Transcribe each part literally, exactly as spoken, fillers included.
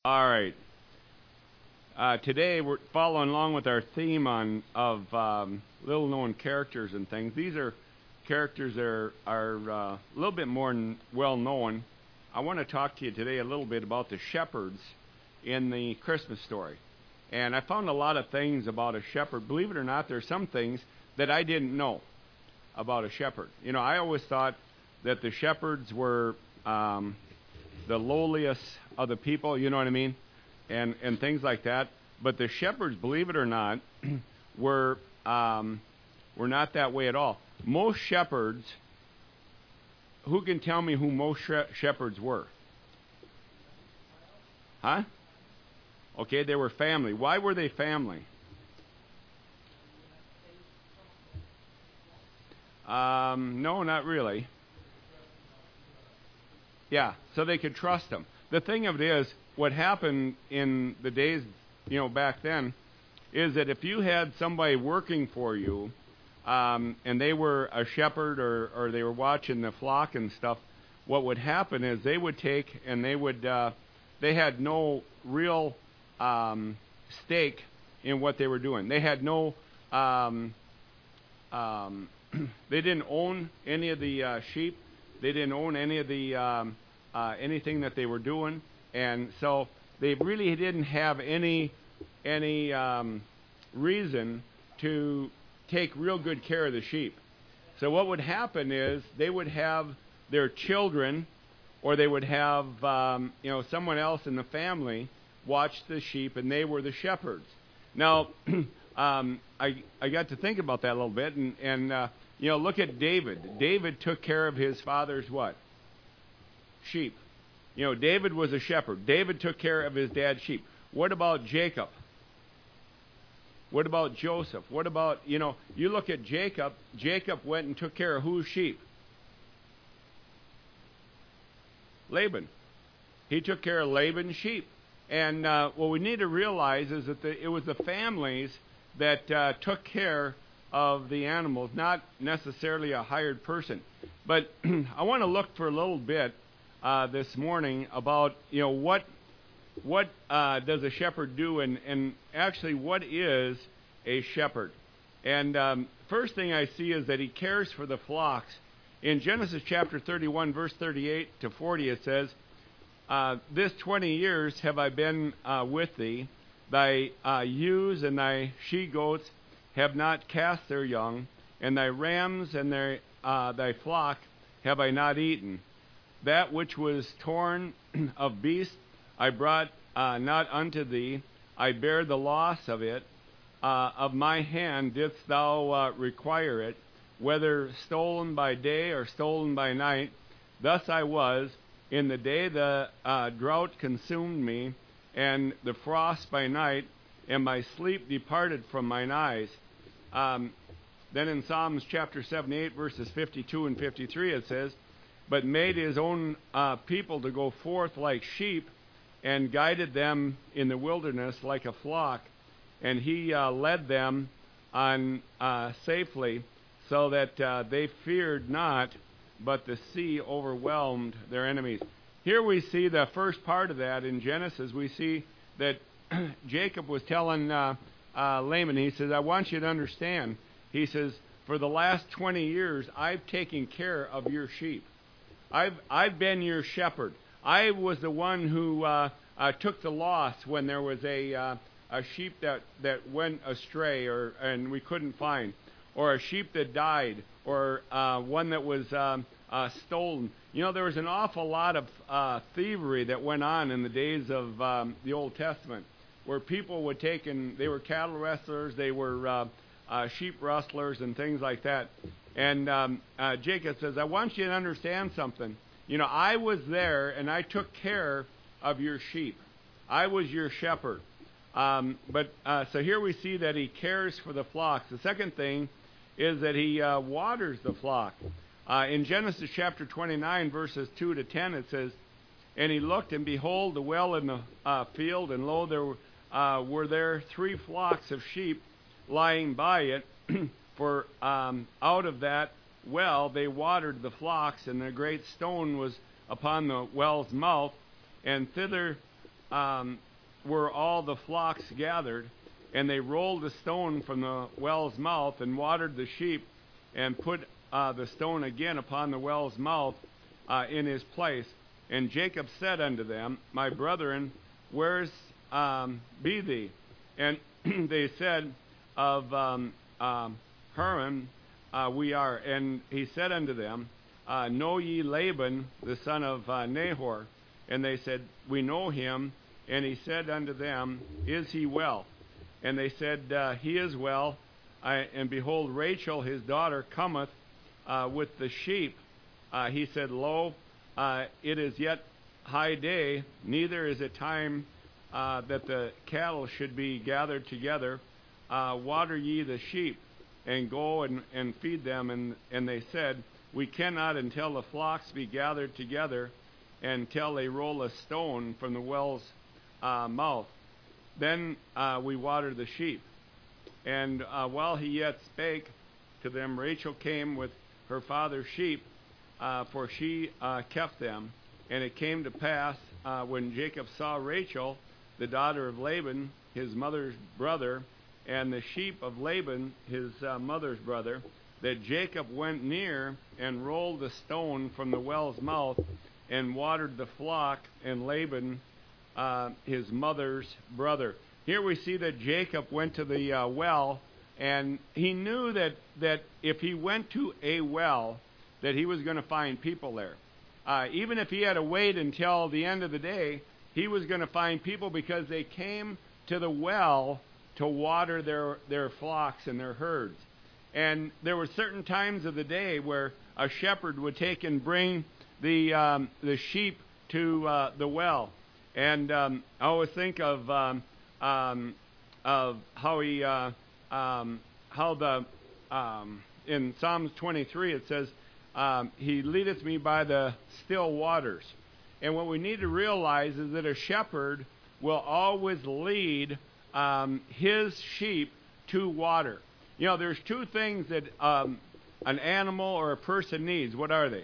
All right. Uh, today we're following along with our theme on of um, little-known characters and things. These are characters that are, are uh, a little bit more n- well-known. I want to talk to you today a little bit about the shepherds in the Christmas story. And I found a lot of things about a shepherd. Believe it or not, there are some things that I didn't know about a shepherd. You know, I always thought that the shepherds were um, the lowliest of the people, you know what I mean, and and things like that. But the shepherds, believe it or not, were um, were not that way at all. Most shepherds, who can tell me who most she- shepherds were? Huh? Okay, they were family. Why were they family? Um, no, not really. Yeah, so they could trust them. The thing of it is, what happened in the days, you know, back then, is that if you had somebody working for you, um, and they were a shepherd or, or they were watching the flock and stuff, what would happen is they would take and they would, uh, they had no real um, stake in what they were doing. They had no, um, um, they didn't own any of the uh, sheep. They didn't own any of the um, uh, anything that they were doing, and so they really didn't have any any um, reason to take real good care of the sheep. So what would happen is they would have their children, or they would have um, you know someone else in the family watch the sheep, and they were the shepherds. Now, um, I I got to think about that a little bit, and and uh, you know look at David. David took care of his father's what? Sheep. You know, David was a shepherd. David took care of his dad's sheep. What about Jacob? What about Joseph? What about, you know, you look at Jacob. Jacob went and took care of whose sheep? Laban. He took care of Laban's sheep. And uh, what we need to realize is that the, it was the families that uh, took care of the animals, not necessarily a hired person. But I want to look for a little bit uh, this morning about, you know, what what uh, does a shepherd do, and, and actually what is a shepherd. And um, first thing I see is that he cares for the flocks. In Genesis chapter thirty-one, verse thirty-eight to forty, it says, Uh, this twenty years have I been uh, with thee. Thy uh, ewes and thy she-goats have not cast their young, and thy rams and their, uh, thy flock have I not eaten. That which was torn of beasts I brought uh, not unto thee. I bear the loss of it. Uh, of my hand didst thou uh, require it, whether stolen by day or stolen by night. Thus I was. In the day the uh, drought consumed me, and the frost by night, and my sleep departed from mine eyes. Um, then in Psalms chapter seventy-eight, verses fifty-two and fifty-three, it says, But made his own uh, people to go forth like sheep, and guided them in the wilderness like a flock. And he uh, led them on uh, safely, so that uh, they feared not, but the sea overwhelmed their enemies. Here we see the first part of that in Genesis. We see that Jacob was telling uh, uh, Laban, he says, I want you to understand. He says, for the last twenty years, I've taken care of your sheep. I've I've been your shepherd. I was the one who uh, uh, took the loss when there was a uh, a sheep that, that went astray, or and we couldn't find, or a sheep that died, or uh, one that was um, uh, stolen. You know, there was an awful lot of uh, thievery that went on in the days of um, the Old Testament, where people would take and they were cattle rustlers, they were uh, uh, sheep rustlers, and things like that. And um, uh, Jacob says, I want you to understand something. You know, I was there and I took care of your sheep. I was your shepherd. Um, but uh, so here we see that he cares for the flocks. The second thing is that he uh, waters the flock. Uh, in Genesis chapter twenty-nine, verses two to ten, it says, And he looked, and behold, the well in the uh, field, and lo, there were, uh, were there three flocks of sheep lying by it. For um, out of that well they watered the flocks, and a great stone was upon the well's mouth, and thither um, were all the flocks gathered, and they rolled the stone from the well's mouth and watered the sheep, and put uh, the stone again upon the well's mouth uh, in his place. And Jacob said unto them, My brethren, where's um, be thee? And they said, Of um, um, Haran uh, we are. And he said unto them, uh, Know ye Laban, the son of uh, Nahor? And they said, We know him. And he said unto them, Is he well? And they said, uh, He is well. I, and behold, Rachel his daughter cometh uh, with the sheep. Uh, he said, Lo, uh, it is yet high day, neither is it time uh, that the cattle should be gathered together. Uh, water ye the sheep, and go and, and feed them. And, and they said, We cannot until the flocks be gathered together, until they roll a stone from the well's uh, mouth. Then uh, we water the sheep. And uh, while he yet spake to them, Rachel came with her father's sheep, uh, for she uh, kept them. And it came to pass, uh, when Jacob saw Rachel, the daughter of Laban, his mother's brother, and the sheep of Laban, his uh, mother's brother, that Jacob went near and rolled the stone from the well's mouth and watered the flock, and Laban, uh, his mother's brother. Here we see that Jacob went to the uh, well, and he knew that, that if he went to a well, that he was going to find people there. Uh, even if he had to wait until the end of the day, he was going to find people, because they came to the well to water their, their flocks and their herds. And there were certain times of the day where a shepherd would take and bring the um, the sheep to uh, the well. And um, I always think of um, um, of how he uh, um, how the um, in Psalms twenty-three it says, um, He leadeth me by the still waters. And what we need to realize is that a shepherd will always lead um, his sheep to water. You know, there's two things that um, an animal or a person needs. What are they?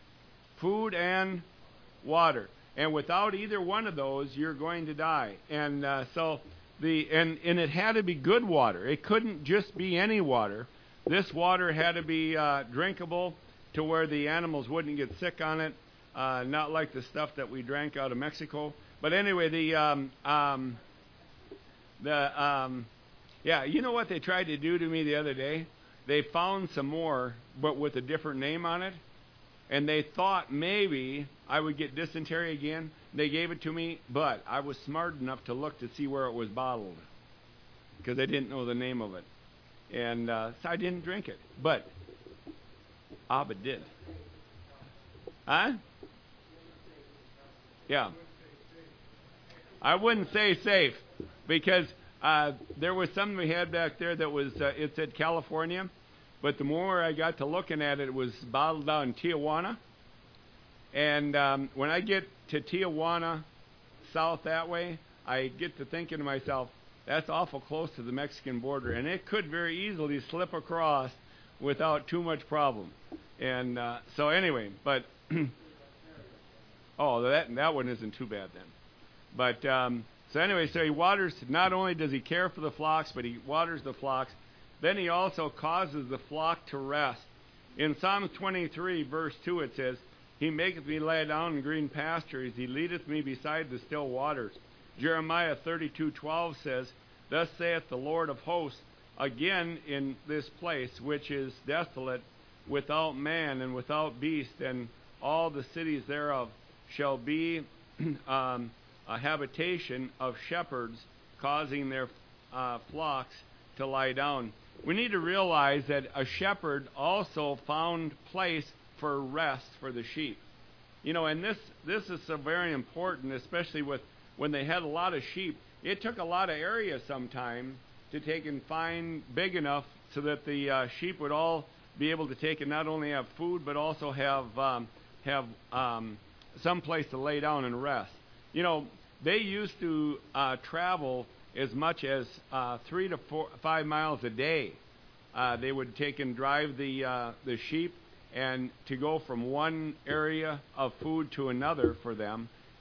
Food and water. And without either one of those, you're going to die. And uh, so the and, and it had to be good water. It couldn't just be any water. This water had to be uh, drinkable to where the animals wouldn't get sick on it. Uh, not like the stuff that we drank out of Mexico. But anyway, the um, um, the um, yeah, you know what they tried to do to me the other day? They found some more, but with a different name on it. And they thought maybe I would get dysentery again. They gave it to me, but I was smart enough to look to see where it was bottled, because I didn't know the name of it. And uh, so I didn't drink it. But Abba did. Huh? Yeah. I wouldn't say safe, because uh, there was something we had back there that was, uh, it said California. But the more I got to looking at it, it was bottled out in Tijuana. And um, when I get to Tijuana, south that way, I get to thinking to myself, that's awful close to the Mexican border. And it could very easily slip across without too much problem. And uh, so anyway, but, oh, that, that one isn't too bad then. But, um, so anyway, so he waters, not only does he care for the flocks, but he waters the flocks. Then he also causes the flock to rest. In Psalm twenty-three, verse two, it says, He maketh me lie down in green pastures. He leadeth me beside the still waters. Jeremiah thirty-two twelve says, Thus saith the Lord of hosts, again in this place, which is desolate, without man and without beast, and all the cities thereof shall be um, a habitation of shepherds, causing their uh, flocks to lie down. We need to realize that a shepherd also found place for rest for the sheep. You know, and this this is so very important, especially with when they had a lot of sheep. It took a lot of area sometime to take and find big enough so that the uh, sheep would all be able to take and not only have food, but also have um, have um, some place to lay down and rest. You know, they used to uh, travel as much as uh, three to four, five miles a day. Uh, they would take and drive the uh, the sheep, and to go from one area of food to another for them.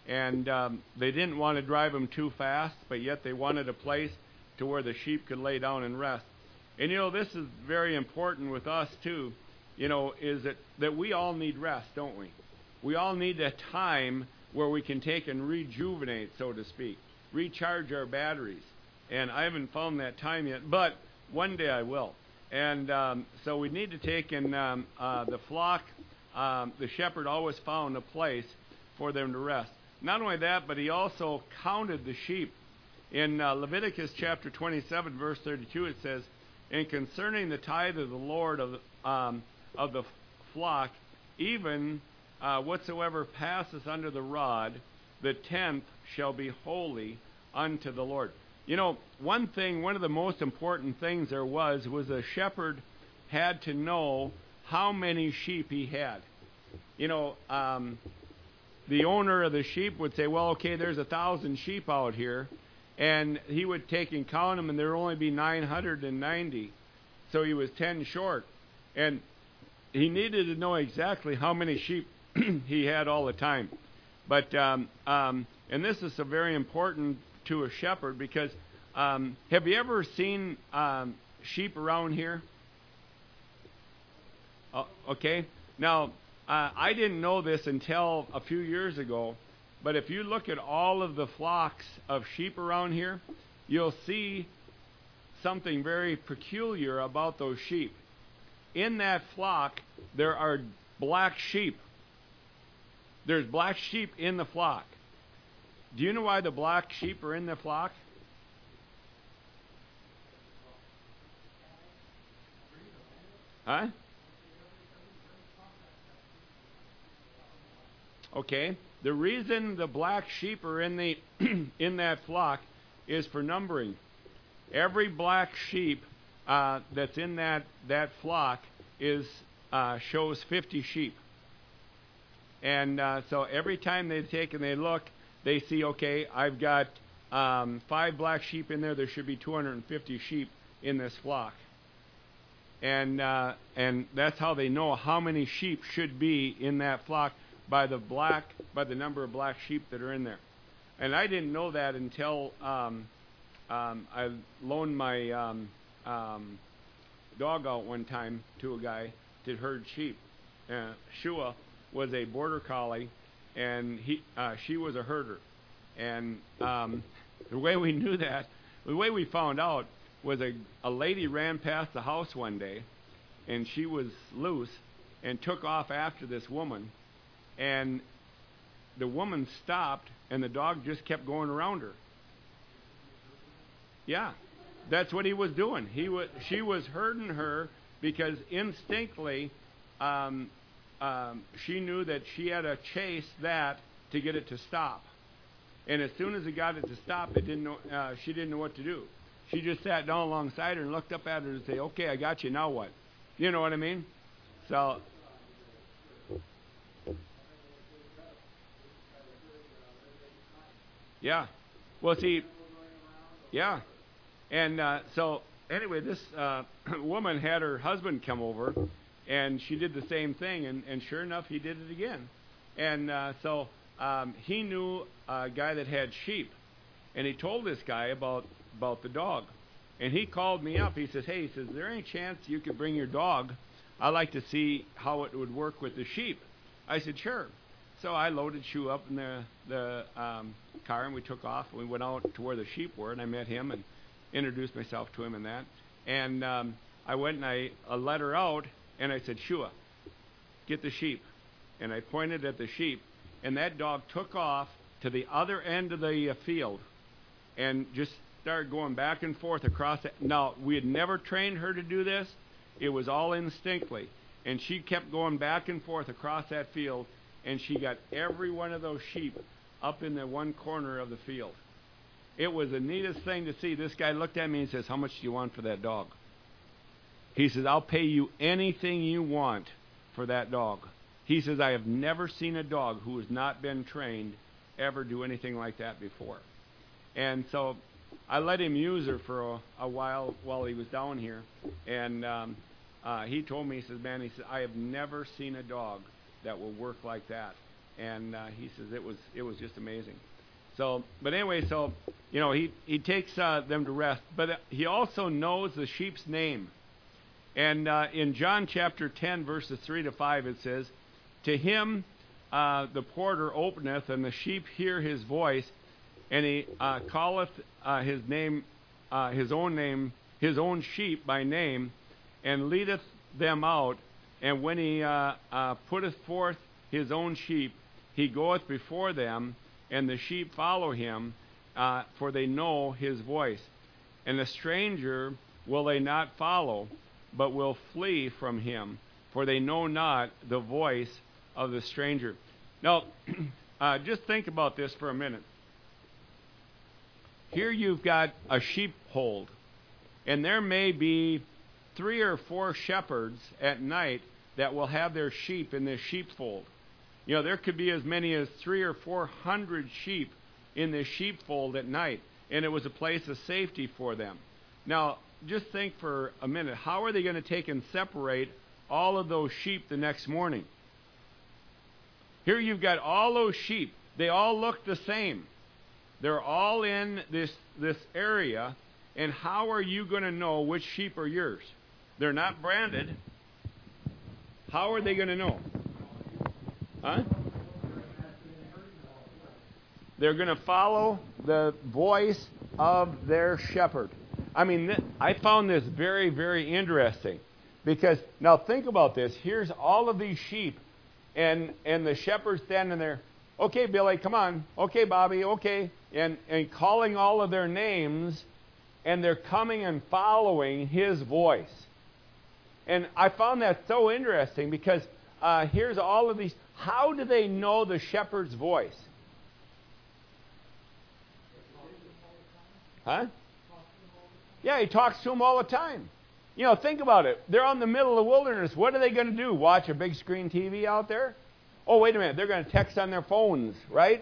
And um, they didn't want to drive them too fast, but yet they wanted a place to where the sheep could lay down and rest. And you know, this is very important with us too, you know, is that, that we all need rest, don't we? We all need a time where we can take and rejuvenate, so to speak, recharge our batteries. And I haven't found that time yet, but one day I will. And um, so we need to take in um, uh, the flock, um, the shepherd always found a place for them to rest. Not only that, but he also counted the sheep. In uh, Leviticus chapter twenty-seven, verse thirty-two, it says, "And concerning the tithe of the Lord of the, um, of the flock, even uh, whatsoever passeth under the rod, the tenth shall be holy unto the Lord." You know, one thing, one of the most important things there was, was a shepherd had to know how many sheep he had. You know, um, the owner of the sheep would say, well, okay, there's a thousand sheep out here. And he would take and count them, and there would only be nine hundred ninety. So he was ten short. And he needed to know exactly how many sheep he had all the time. But, um, um, and this is so very important to a shepherd, because um, have you ever seen um, sheep around here? Uh, okay. Now, uh, I didn't know this until a few years ago, but if you look at all of the flocks of sheep around here, you'll see something very peculiar about those sheep. In that flock, there are black sheep. There's black sheep in the flock. Do you know why the black sheep are in the flock? Huh? Okay. The reason the black sheep are in the in that flock is for numbering. Every black sheep uh, that's in that that flock is uh, shows fifty sheep. And uh, so every time they take and they look, they see, okay, I've got um, five black sheep in there. There should be two hundred fifty sheep in this flock. And uh, and that's how they know how many sheep should be in that flock, by the black, by the number of black sheep that are in there. And I didn't know that until um, um, I loaned my um, um, dog out one time to a guy to herd sheep. Uh, Shua was a border collie, and he uh, she was a herder. And um, the way we knew that, the way we found out, was a, a lady ran past the house one day, and she was loose and took off after this woman. And the woman stopped, and the dog just kept going around her. Yeah, that's what he was doing. He was, she was herding her because instinctively um, um, she knew that she had to chase that to get it to stop. And as soon as it got it to stop, it didn't know, uh, she didn't know what to do. She just sat down alongside her and looked up at her and said, "Okay, I got you. Now what?" You know what I mean? So. Yeah. Well, see, yeah. And uh, so, anyway, this uh, woman had her husband come over, and she did the same thing, and, and sure enough, he did it again. And uh, so um, he knew a guy that had sheep, and he told this guy about, about the dog. And he called me up. He says, "Hey," he says, "is there any chance you could bring your dog? I'd like to see how it would work with the sheep." I said, "Sure." So I loaded Shu up in the, the um, car, and we took off. We went out to where the sheep were, and I met him and introduced myself to him and that. And um, I went and I uh, let her out, and I said, "Shua, get the sheep." And I pointed at the sheep, and that dog took off to the other end of the uh, field and just started going back and forth across it. Now, we had never trained her to do this. It was all instinctively. And she kept going back and forth across that field, and she got every one of those sheep up in the one corner of the field. It was the neatest thing to see. This guy looked at me and says, "How much do you want for that dog?" He says, "I'll pay you anything you want for that dog." He says, "I have never seen a dog who has not been trained ever do anything like that before." And so I let him use her for a, a while while he was down here. And um, uh, he told me, he says, "Man," he said, "I have never seen a dog that will work like that." and uh, he says it was it was just amazing. So, but anyway, so you know he he takes uh, them to rest, but he also knows the sheep's name. And uh, in John chapter ten, verses three to five, it says, "To him uh, the porter openeth, and the sheep hear his voice, and he uh, calleth uh, his name, uh, his own name, his own sheep by name, and leadeth them out. And when he uh, uh, putteth forth his own sheep, he goeth before them, and the sheep follow him, uh, for they know his voice. And the stranger will they not follow, but will flee from him, for they know not the voice of the stranger." Now, uh, just think about this for a minute. Here you've got a sheepfold, and there may be three or four shepherds at night that will have their sheep in this sheepfold. You know, there could be as many as three or four hundred sheep in this sheepfold at night, and it was a place of safety for them. Now, just think for a minute, how are they going to take and separate all of those sheep the next morning? Here you've got all those sheep. They all look the same. They're all in this this area, and how are you going to know which sheep are yours? They're not branded. How are they going to know? Huh? They're going to follow the voice of their shepherd. I mean, th- I found this very, very interesting. Because, now think about this. Here's all of these sheep, and, and the shepherd's standing there. "Okay, Billy, come on. Okay, Bobby, okay." And, and calling all of their names, and they're coming and following his voice. And I found that so interesting because uh, here's all of these. How do they know the shepherd's voice? Huh? Yeah, he talks to them all the time. You know, think about it. They're on the middle of the wilderness. What are they going to do? Watch a big screen T V out there? Oh, wait a minute. They're going to text on their phones, right?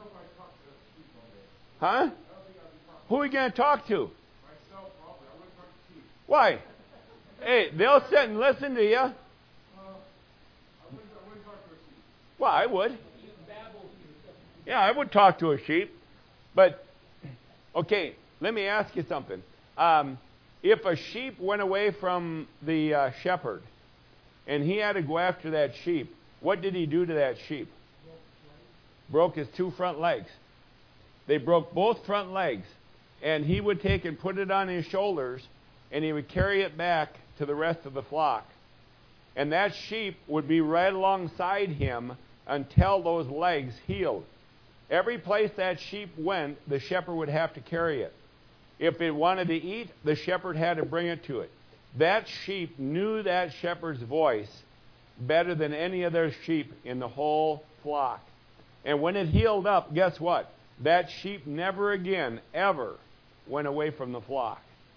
Huh? Who are you going to talk to? Myself, probably. I wouldn't talk to Keith. Why? Hey, they'll sit and listen to you. Uh, I wouldn't, I wouldn't talk to a sheep. Well, I would. Yeah, I would talk to a sheep. But, okay, let me ask you something. Um, if a sheep went away from the uh, shepherd, and he had to go after that sheep, what did he do to that sheep? Broke his two front legs. They broke both front legs. And he would take and put it on his shoulders, and he would carry it back to the rest of the flock. And that sheep would be right alongside him until those legs healed. Every place that sheep went, the shepherd would have to carry it. If it wanted to eat, the shepherd had to bring it to it. That sheep knew that shepherd's voice better than any other sheep in the whole flock. And when it healed up, guess what? That sheep never again, ever, went away from the flock.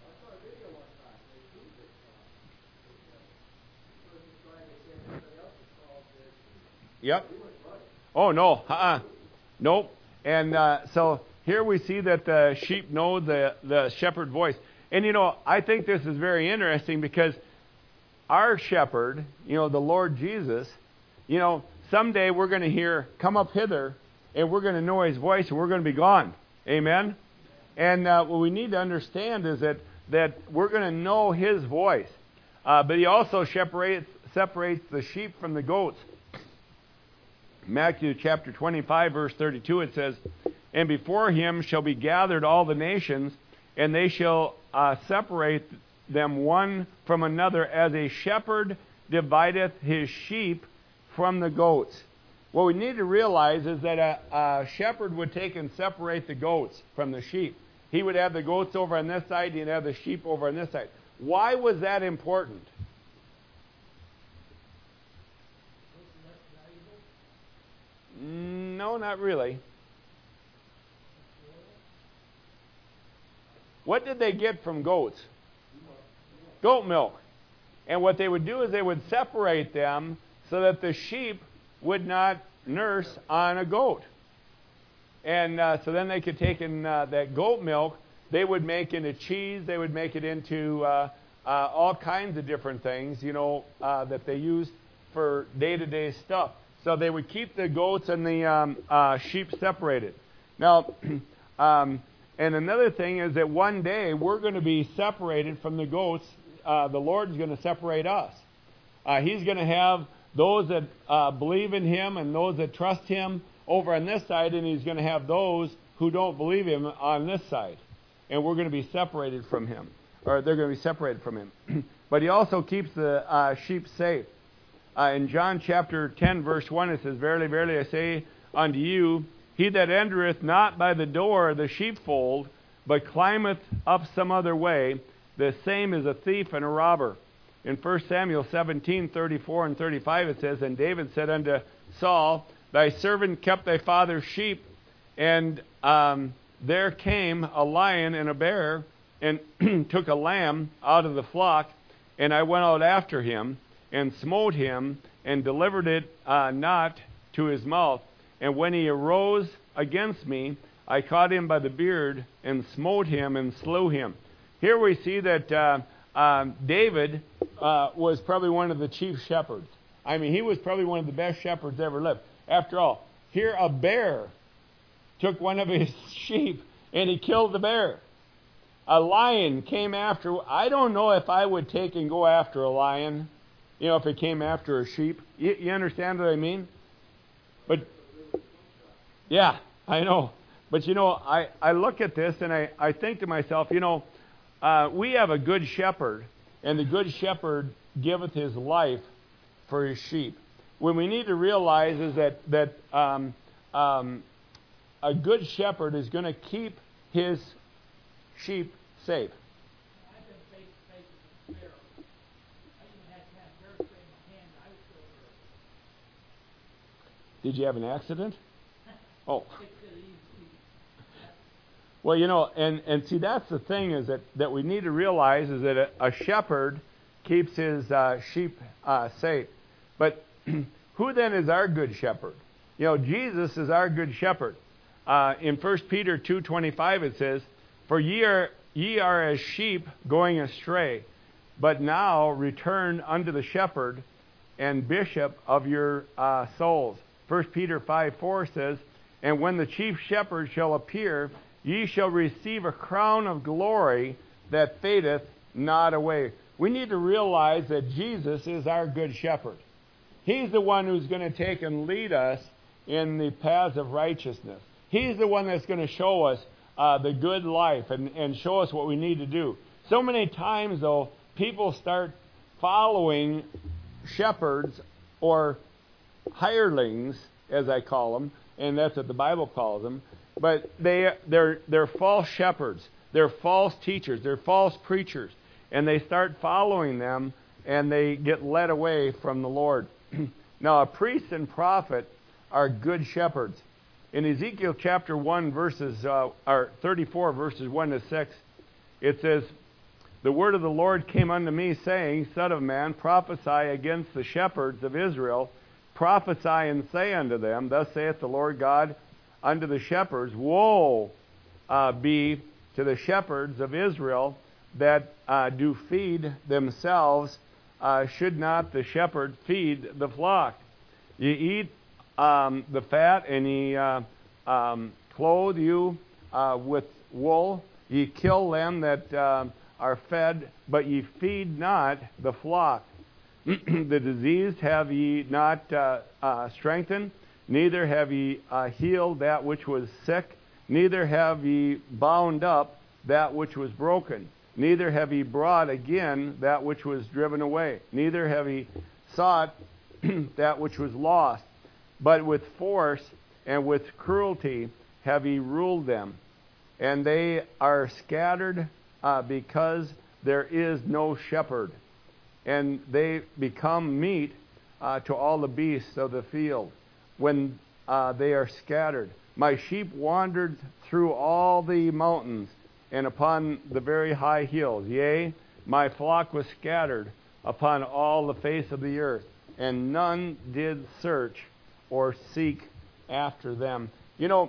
Yep. Oh, no. Uh-uh. Nope. And uh, so here we see that the sheep know the, the shepherd voice. And, you know, I think this is very interesting because our shepherd, you know, the Lord Jesus, you know, someday we're going to hear, "Come up hither," and we're going to know his voice, and we're going to be gone. Amen? And uh, what we need to understand is that, that we're going to know his voice. Uh, but he also separates, separates the sheep from the goats. Matthew chapter twenty-five, verse thirty-two, it says, "And before him shall be gathered all the nations, and they shall uh, separate them one from another, as a shepherd divideth his sheep from the goats." What we need to realize is that a, a shepherd would take and separate the goats from the sheep. He would have the goats over on this side, he'd have the sheep over on this side. Why was that important? No, not really. What did they get from goats? Goat milk. And what they would do is they would separate them so that the sheep would not nurse on a goat. And uh, so then they could take in uh, that goat milk, they would make into cheese, they would make it into uh, uh, all kinds of different things, you know, uh, that they use for day-to-day stuff. So they would keep the goats and the um, uh, sheep separated. Now, um, and another thing is that one day we're going to be separated from the goats. Uh, the Lord's going to separate us. Uh, he's going to have those that uh, believe in Him and those that trust Him over on this side, and He's going to have those who don't believe Him on this side. And we're going to be separated from Him, or they're going to be separated from Him. But He also keeps the uh, sheep safe. Uh, in John chapter ten, verse one, it says, Verily, verily, I say unto you, he that entereth not by the door of the sheepfold, but climbeth up some other way, the same is a thief and a robber. In First Samuel seventeen, thirty-four and thirty-five, it says, And David said unto Saul, Thy servant kept thy father's sheep, and um, there came a lion and a bear, and took a lamb out of the flock, and I went out after him, and smote him, and delivered it uh, not to his mouth. And when he arose against me, I caught him by the beard, and smote him, and slew him. Here we see that uh, uh, David uh, was probably one of the chief shepherds. I mean, he was probably one of the best shepherds ever lived. After all, here a bear took one of his sheep, and he killed the bear. A lion came after. I don't know if I would take and go after a lion, you know, if it came after a sheep. You, you understand what I mean? But, yeah, I know. But, you know, I, I look at this and I, I think to myself, you know, uh, we have a good shepherd, and the good shepherd giveth his life for his sheep. What we need to realize is that, that um, um, a good shepherd is going to keep his sheep safe. I've been face to face with a sparrow. I even had to have hair spray in my hand. I was still hurt. Did you have an accident? Oh. It's really easy. Well, you know, and, and see, that's the thing is that, that we need to realize is that a, a shepherd keeps his uh, sheep uh, safe. But who then is our good shepherd? You know, Jesus is our good shepherd. Uh, in First Peter two twenty-five it says, For ye are, ye are as sheep going astray, but now return unto the shepherd and bishop of your uh, souls. First Peter five four says, And when the chief shepherd shall appear, ye shall receive a crown of glory that fadeth not away. We need to realize that Jesus is our good shepherd. He's the one who's going to take and lead us in the paths of righteousness. He's the one that's going to show us uh, the good life and, and show us what we need to do. So many times, though, people start following shepherds or hirelings, as I call them, and that's what the Bible calls them. But they, they're, they're false shepherds. They're false teachers. They're false preachers. And they start following them, and they get led away from the Lord. Now, a priest and prophet are good shepherds. In Ezekiel chapter one, verses uh, or thirty-four, verses one to six, it says, The word of the Lord came unto me, saying, Son of man, prophesy against the shepherds of Israel. Prophesy and say unto them, Thus saith the Lord God unto the shepherds, Woe uh, be to the shepherds of Israel that uh, do feed themselves. Uh, should not the shepherd feed the flock? Ye eat um, the fat, and ye uh, um, clothe you uh, with wool. Ye kill them that uh, are fed, but ye feed not the flock. The diseased have ye not uh, uh, strengthened, neither have ye uh, healed that which was sick, neither have ye bound up that which was broken, neither have ye brought again that which was driven away, neither have ye sought that which was lost, but with force and with cruelty have ye ruled them, and they are scattered uh, because there is no shepherd, and they become meat uh, to all the beasts of the field when uh, they are scattered. My sheep wandered through all the mountains and upon the very high hills. Yea, my flock was scattered upon all the face of the earth, and none did search or seek after them. You know,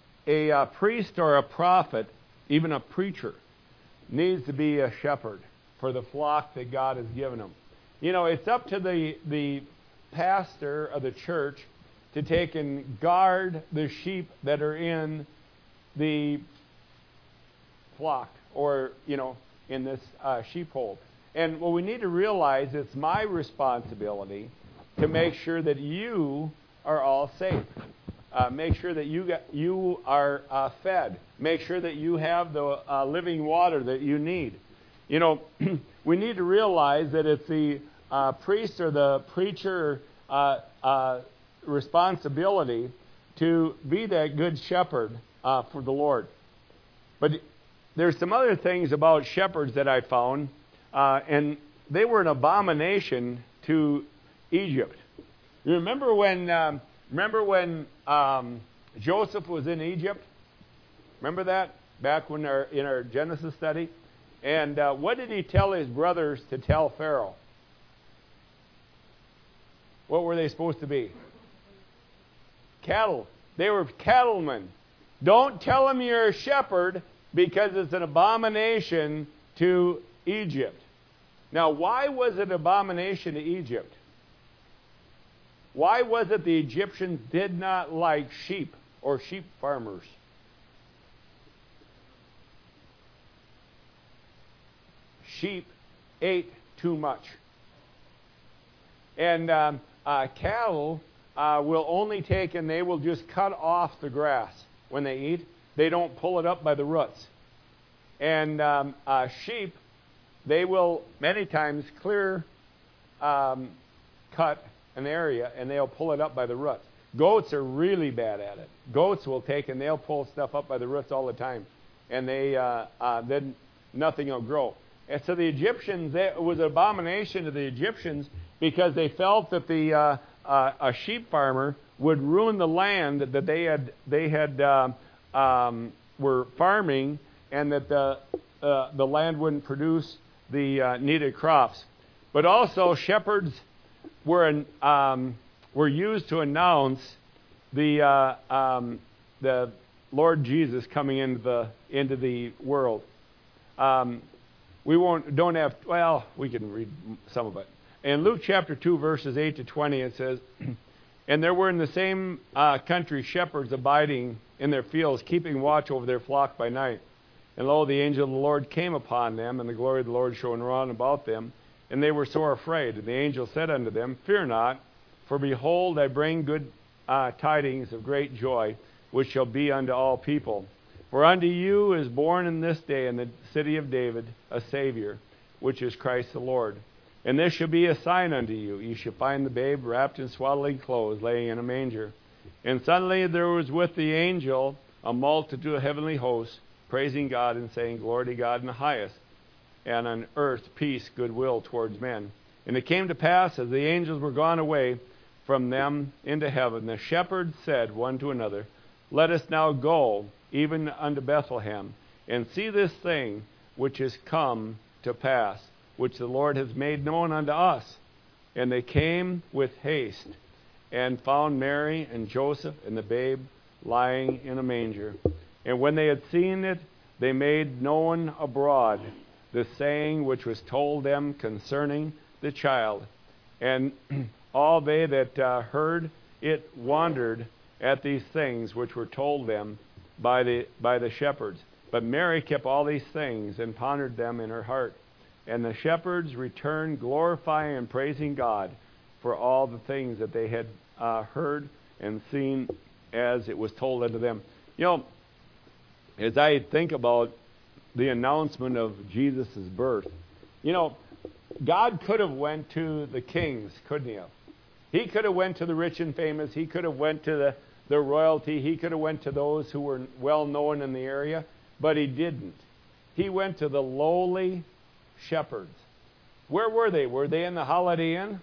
a uh, priest or a prophet, even a preacher, needs to be a shepherd for the flock that God has given him. You know, it's up to the, the pastor of the church to take and guard the sheep that are in the flock, or, you know, in this uh, sheepfold. And what we need to realize, it's my responsibility to make sure that you are all safe. Uh, make sure that you got, you are uh, fed. Make sure that you have the uh, living water that you need. You know, we need to realize that it's the uh, priest or the preacher uh, uh, responsibility to be that good shepherd uh, for the Lord. But there's some other things about shepherds that I found, uh, and they were an abomination to Egypt. You remember when um, remember when um, Joseph was in Egypt? Remember that back when our, in our Genesis study? And uh, what did he tell his brothers to tell Pharaoh? What were they supposed to be? Cattle. They were cattlemen. Don't tell him you're a shepherd, because it's an abomination to Egypt. Now, why was it an abomination to Egypt? Why was it the Egyptians did not like sheep or sheep farmers? Sheep ate too much. And um, uh, cattle uh, will only take and they will just cut off the grass when they eat. They don't pull it up by the roots. And um, uh, sheep, they will many times clear um, cut an area and they'll pull it up by the roots. Goats are really bad at it. Goats will take and they'll pull stuff up by the roots all the time. And they uh, uh, then nothing will grow. And so the Egyptians, it was an abomination to the Egyptians because they felt that the uh, uh, a sheep farmer would ruin the land that they had they had uh, um, were farming, and that the uh, the land wouldn't produce the uh, needed crops. But also shepherds were um, were used to announce the uh, um, the Lord Jesus coming into the into the world. Um, We won't, don't have, well, we can read some of it. In Luke chapter two, verses eight to twenty, it says, "And there were in the same uh, country shepherds abiding in their fields, keeping watch over their flock by night. And lo, the angel of the Lord came upon them, and the glory of the Lord shone round about them. And they were sore afraid. And the angel said unto them, Fear not, for behold, I bring good uh, tidings of great joy, which shall be unto all people. For unto you is born in this day in the city of David a Savior, which is Christ the Lord. And this shall be a sign unto you. You shall find the babe wrapped in swaddling clothes, laying in a manger. And suddenly there was with the angel a multitude of heavenly hosts, praising God and saying, Glory to God in the highest, and on earth peace, goodwill towards men. And it came to pass, as the angels were gone away from them into heaven, the shepherds said one to another, Let us now go even unto Bethlehem, and see this thing which is come to pass, which the Lord has made known unto us. And they came with haste, and found Mary and Joseph and the babe lying in a manger. And when they had seen it, they made known abroad the saying which was told them concerning the child. And all they that uh, heard it wondered at these things which were told them by the by the shepherds. But Mary kept all these things and pondered them in her heart. And the shepherds returned, glorifying and praising God for all the things that they had uh, heard and seen as it was told unto them. You know, as I think about the announcement of Jesus' birth, you know, God could have went to the kings, couldn't he have? He could have went to the rich and famous. He could have went to the, the royalty. He could have went to those who were well known in the area, but he didn't. He went to the lowly shepherds. Where were they? Were they in the Holiday Inn?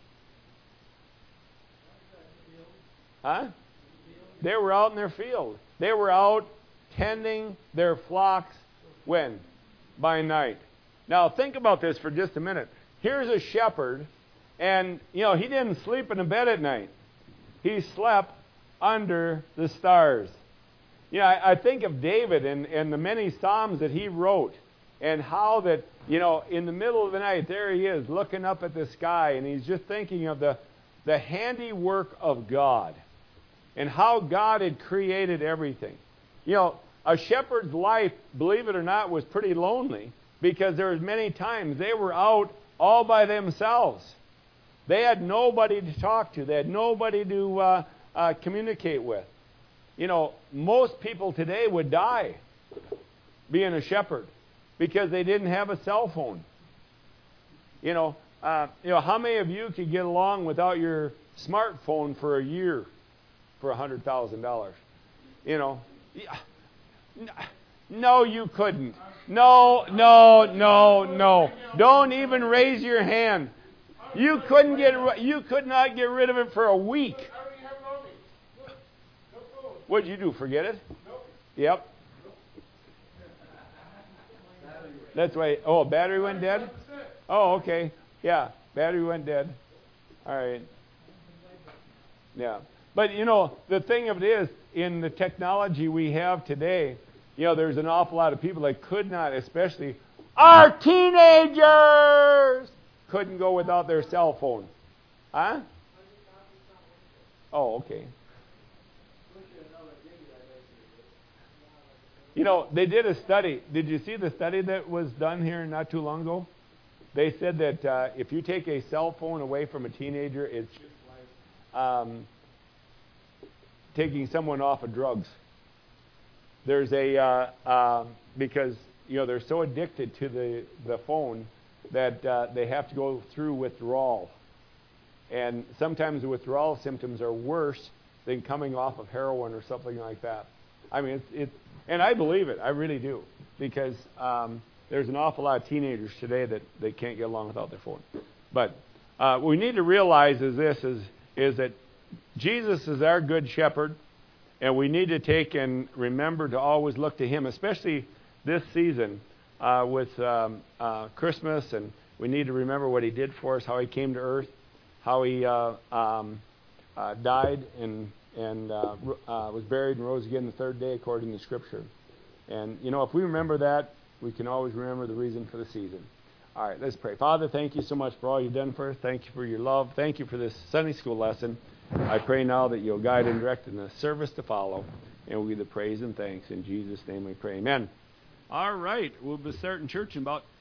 Huh? They were out in their field. They were out tending their flocks when? By night. Now think about this for just a minute. Here's a shepherd, and you know he didn't sleep in a bed at night. He slept under the stars. You know, I, I think of David and, and the many psalms that he wrote, and how that, you know, in the middle of the night, there he is looking up at the sky, and he's just thinking of the, the handiwork of God. and how God had created everything. You know, a shepherd's life, believe it or not, was pretty lonely because there was many times they were out all by themselves. They had nobody to talk to. They had nobody to uh, uh, communicate with. You know, most people today would die being a shepherd because they didn't have a cell phone. You know, uh, you know, how many of you could get along without your smartphone for a year for a hundred thousand dollars? You know, no, you couldn't. No, no, no, no. Don't even raise your hand. You couldn't get. You could not get rid of it for a week. What'd you do? Forget it? Yep. That's why. Oh, battery went dead? Oh, okay. Yeah, battery went dead. All right. Yeah. But, you know, the thing of it is, in the technology we have today, you know, there's an awful lot of people that could not, especially our teenagers, couldn't go without their cell phone. Huh? Oh, okay. You know, they did a study. Did you see the study that was done here not too long ago? They said that uh, if you take a cell phone away from a teenager, it's just like um, taking someone off of drugs. There's a uh, uh, because you know they're so addicted to the the phone that uh, they have to go through withdrawal, and sometimes the withdrawal symptoms are worse than coming off of heroin or something like that. I mean, it's it's and I believe it. I really do, because um, there's an awful lot of teenagers today that they can't get along without their phone. But uh, what we need to realize is this: is is that Jesus is our good shepherd, and we need to take and remember to always look to Him, especially this season uh, with um, uh, Christmas. And we need to remember what He did for us, how He came to earth, how He uh, um, uh, died and and uh, uh, was buried and rose again the third day according to Scripture. And, you know, if we remember that, we can always remember the reason for the season. All right, let's pray. Father, thank you so much for all you've done for us. Thank you for your love. Thank you for this Sunday school lesson. I pray now that you'll guide and direct in the service to follow, and we'll give the praise and thanks. In Jesus' name we pray. Amen. All right, we'll be starting church in about